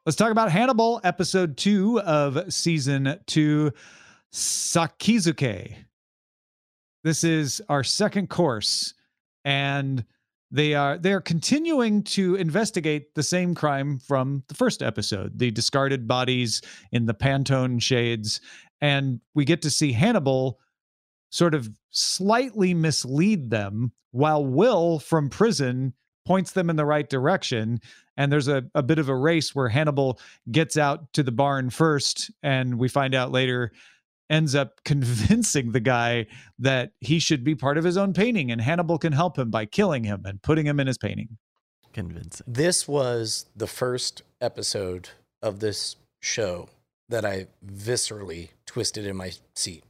Let's talk about Hannibal, episode 2 of season 2, Sakizuke. This is our second course, and they are continuing to investigate the same crime from the first episode, the discarded bodies in the Pantone shades, and we get to see Hannibal sort of slightly mislead them while Will from prison points them in the right direction. And there's a bit of a race where Hannibal gets out to the barn first, and we find out later ends up convincing the guy that he should be part of his own painting, and Hannibal can help him by killing him and putting him in his painting. Convincing. This was the first episode of this show that I viscerally twisted in my seat.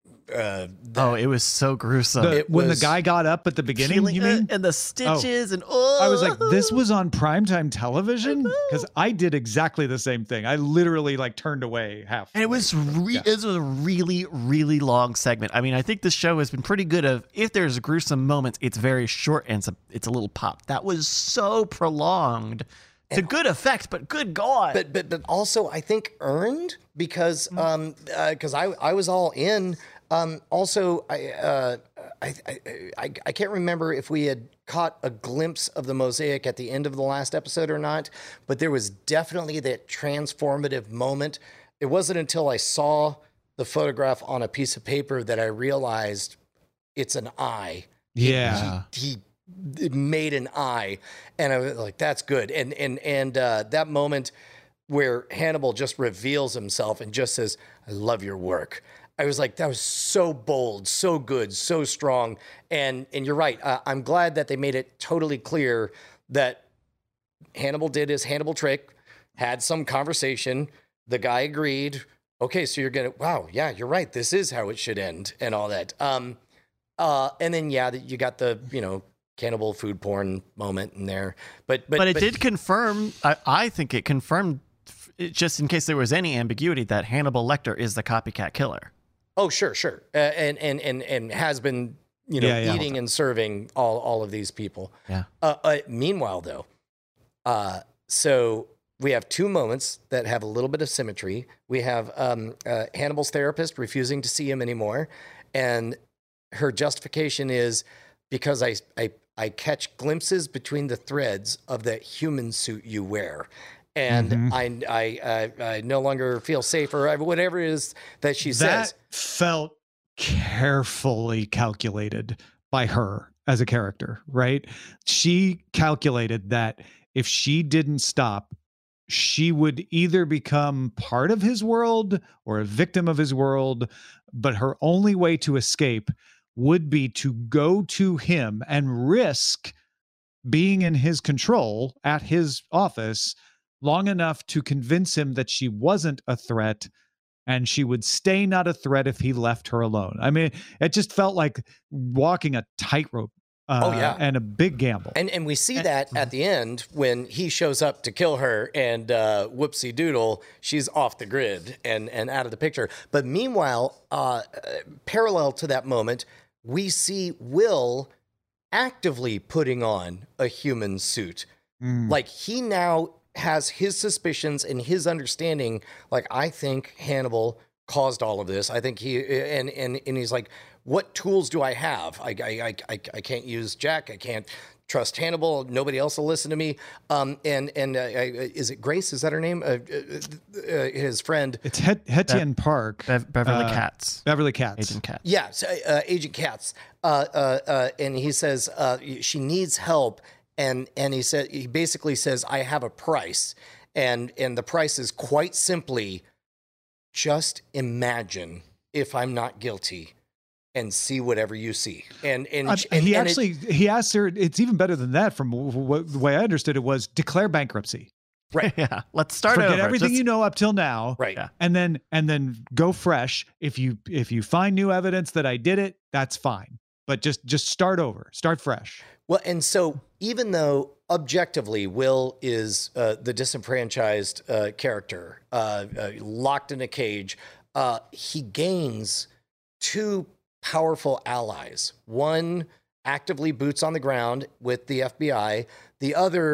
It was so gruesome. When the guy got up at the beginning, you mean? And the stitches and I was like, this was on primetime television? Because I did exactly the same thing. I literally turned away half. And it was it was a really, really long segment. I mean, I think this show has been pretty good of, if there's gruesome moments, it's very short and it's a little pop. That was so prolonged. To good effect, but good God. But also, I think earned, because I was all in. Also, I can't remember if we had caught a glimpse of the mosaic at the end of the last episode or not, but there was definitely that transformative moment. It wasn't until I saw the photograph on a piece of paper that I realized it's an eye. Yeah. He made an eye, and I was like, that's good. And that moment where Hannibal just reveals himself and just says, I love your work. I was like, that was so bold, so good, so strong. And you're right. I'm glad that they made it totally clear that Hannibal did his Hannibal trick, had some conversation. The guy agreed. Okay, so you're going to, wow, yeah, you're right. This is how it should end and all that. And then, you got the, cannibal food porn moment in there. But it did confirm, I think it confirmed, just in case there was any ambiguity, that Hannibal Lecter is the copycat killer. Oh, sure. And has been, eating and serving all of these people. Yeah. Meanwhile, though, so we have two moments that have a little bit of symmetry. We have Hannibal's therapist refusing to see him anymore, and her justification is because I catch glimpses between the threads of that human suit you wear. And I no longer feel safe, or whatever it is that she says. That felt carefully calculated by her as a character, right? She calculated that if she didn't stop, she would either become part of his world or a victim of his world, but her only way to escape would be to go to him and risk being in his control at his office long enough to convince him that she wasn't a threat, and she would stay not a threat if he left her alone. I mean, it just felt like walking a tightrope. And a big gamble. And we see that at the end when he shows up to kill her, and whoopsie doodle, she's off the grid and out of the picture. But meanwhile, parallel to that moment, we see Will actively putting on a human suit. Like, he now has his suspicions and his understanding. Like, I think Hannibal caused all of this. I think he and he's like, what tools do I have? I can't use Jack. I can't trust Hannibal. Nobody else will listen to me. Is it Grace? Is that her name? His friend. It's Hettian Park. Beverly Katz. Beverly Katz. Agent Katz. Yeah, Agent Katz. And he says she needs help. And he basically says, I have a price. And the price is quite simply, just imagine if I'm not guilty and see whatever you see. And he asked her, it's even better than that. From the way I understood it was, declare bankruptcy. Right. Yeah. Let's start Forget over. everything you know up till now. Right. Yeah. And then go fresh. If you find new evidence that I did it, that's fine. But just start over. Start fresh. Well, and so even though objectively Will is the disenfranchised character, locked in a cage, he gains two powerful allies. One actively boots on the ground with the FBI. The other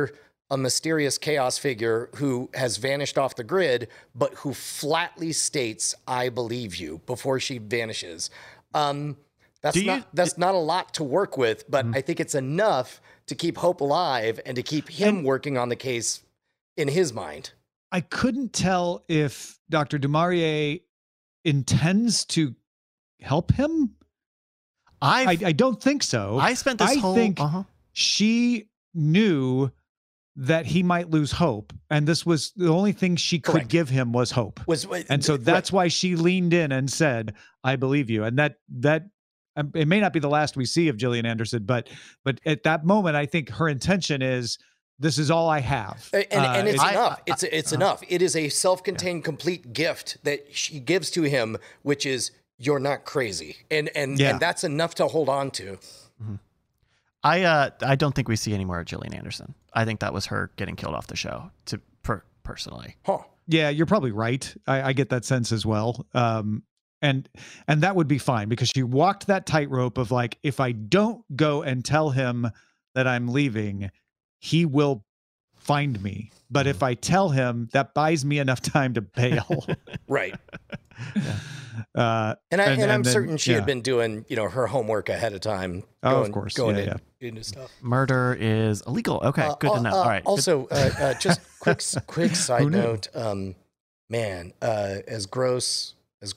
a mysterious chaos figure who has vanished off the grid, but who flatly states, "I believe you," before she vanishes. That's not a lot to work with, but I think it's enough to keep hope alive and to keep him working on the case in his mind. I couldn't tell if Dr. du Maurier intends to help him. I don't think so. I spent this whole... think she knew that he might lose hope, and this was the only thing she could give him was hope. And so that's why she leaned in and said, "I believe you." And that it may not be the last we see of Gillian Anderson, but at that moment, I think her intention is, this is all I have. And it's enough. It's enough. It is a self-contained, complete gift that she gives to him, which is, you're not crazy. And that's enough to hold on to. Mm-hmm. I don't think we see any more of Gillian Anderson. I think that was her getting killed off the show, personally. Huh. Yeah, you're probably right. I get that sense as well. And that would be fine, because she walked that tightrope of like, if I don't go and tell him that I'm leaving, he will find me. But if I tell him, that buys me enough time to bail. Right. Yeah. And I'm certain she had been doing, her homework ahead of time. Of course. Into stuff. Murder is illegal. Okay, good to know. All right. Also, just quick side note. Man, as gross.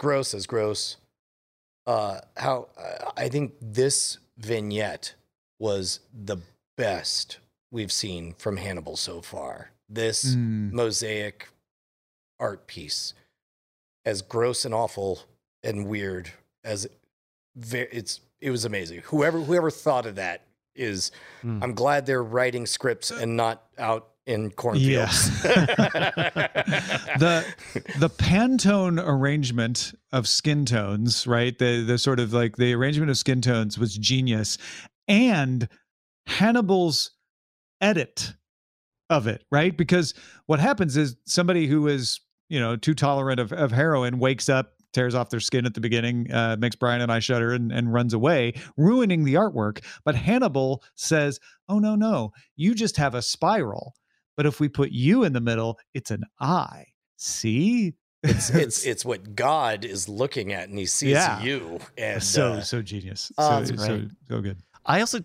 How I think this vignette was the best we've seen from Hannibal so far. This mosaic art piece, as gross and awful and weird as it was amazing. Whoever thought of that is, I'm glad they're writing scripts and not out in cornfields. The Pantone arrangement of skin tones, right? The sort of like the arrangement of skin tones was genius, and Hannibal's edit of it, right? Because what happens is somebody who is, too tolerant of heroin wakes up, tears off their skin at the beginning, makes Brian and I shudder, and runs away, ruining the artwork. But Hannibal says, "Oh, no, you just have a spiral. But if we put you in the middle, it's an eye. See?" It's what God is looking at, and he sees you. And so genius. That's great. So good. I also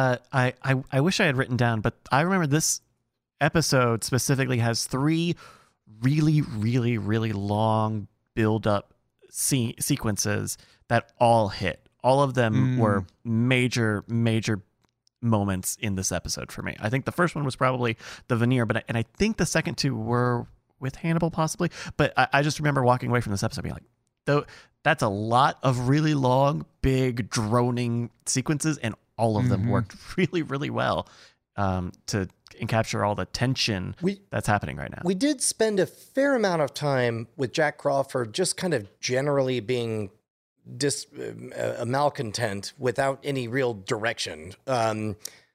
I wish I had written down, but I remember this episode specifically has 3 really, really, really long build-up sequences that all hit. All of them were major moments in this episode for me. I think the first one was probably the veneer, and I think the second 2 were with Hannibal possibly. But I just remember walking away from this episode being like, though, that's a lot of really long, big, droning sequences, and all of them worked really, really well to capture all the tension that's happening right now. We did spend a fair amount of time with Jack Crawford just kind of generally being a malcontent without any real direction. But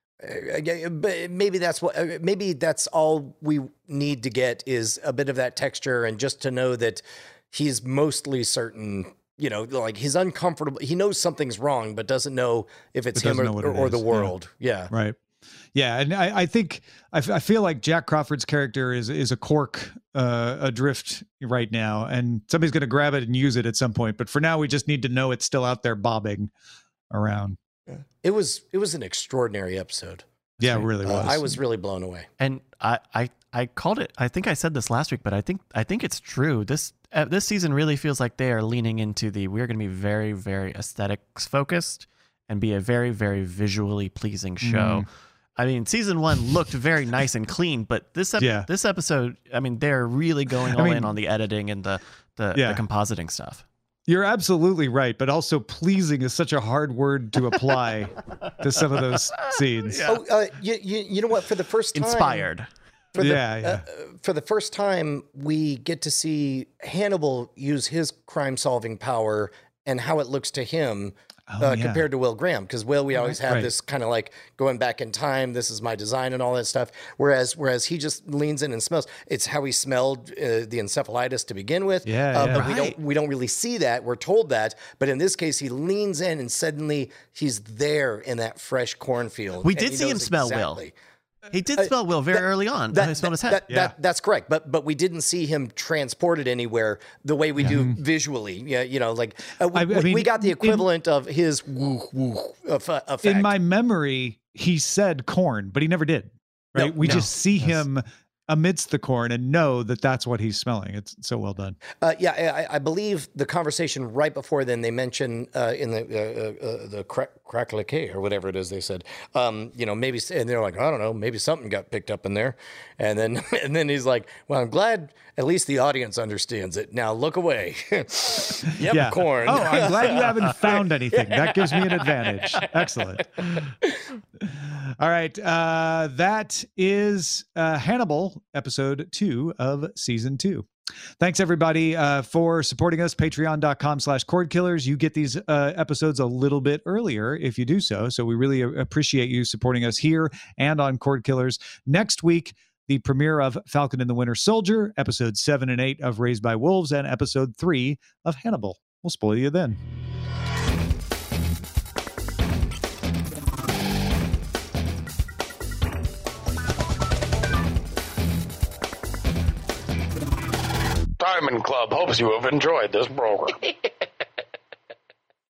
maybe that's all we need to get, is a bit of that texture, and just to know that he's mostly certain, like he's uncomfortable. He knows something's wrong, but doesn't know if it's him or the world. Yeah. Right. Yeah, and I think I feel like Jack Crawford's character is a cork adrift right now, and somebody's going to grab it and use it at some point. But for now, we just need to know it's still out there bobbing around. Yeah. It was an extraordinary episode. Yeah, it really was. I was really blown away. And I called it. I think I said this last week, but I think it's true. This season really feels like they are leaning into we're going to be very, very aesthetics focused and be a very, very visually pleasing show. I mean, season 1 looked very nice and clean, but this episode, I mean, they're really going all in on the editing and the compositing stuff. You're absolutely right, but also pleasing is such a hard word to apply to some of those scenes. Yeah. You know what? For the first time, inspired. For the first time, we get to see Hannibal use his crime-solving power and how it looks to him. Compared to Will Graham, because Will, we always have this kind of like going back in time. This is my design and all that stuff. Whereas he just leans in and smells. It's how he smelled the encephalitis to begin with. But we don't really see that. We're told that, but in this case, he leans in and suddenly he's there in that fresh cornfield. We did see him smell Will. He did smell Will very early on. He smelled his head. That's correct. But we didn't see him transported anywhere the way we do visually. Yeah, you know, like we got the equivalent of his woo woo effect. In my memory, he said corn, but he never did. Right? We just see him amidst the corn and know that that's what he's smelling. It's so well done. I believe the conversation right before then, they mentioned in the crackliquet or whatever it is they said, you know, maybe, and they're like, I don't know, maybe something got picked up in there. And then he's like, well, I'm glad at least the audience understands it. Now look away. Corn. Oh, I'm glad you haven't found anything. That gives me an advantage. Excellent. All right. That is Hannibal, episode 2 of season 2. Thanks everybody for supporting us. Patreon.com/cordkillers. You get these episodes a little bit earlier if you do so. So we really appreciate you supporting us here and on Cord Killers. Next week, the premiere of Falcon and the Winter Soldier, episodes 7 and 8 of Raised by Wolves, and episode 3 of Hannibal. We'll spoil you then. Diamond Club hopes you have enjoyed this program.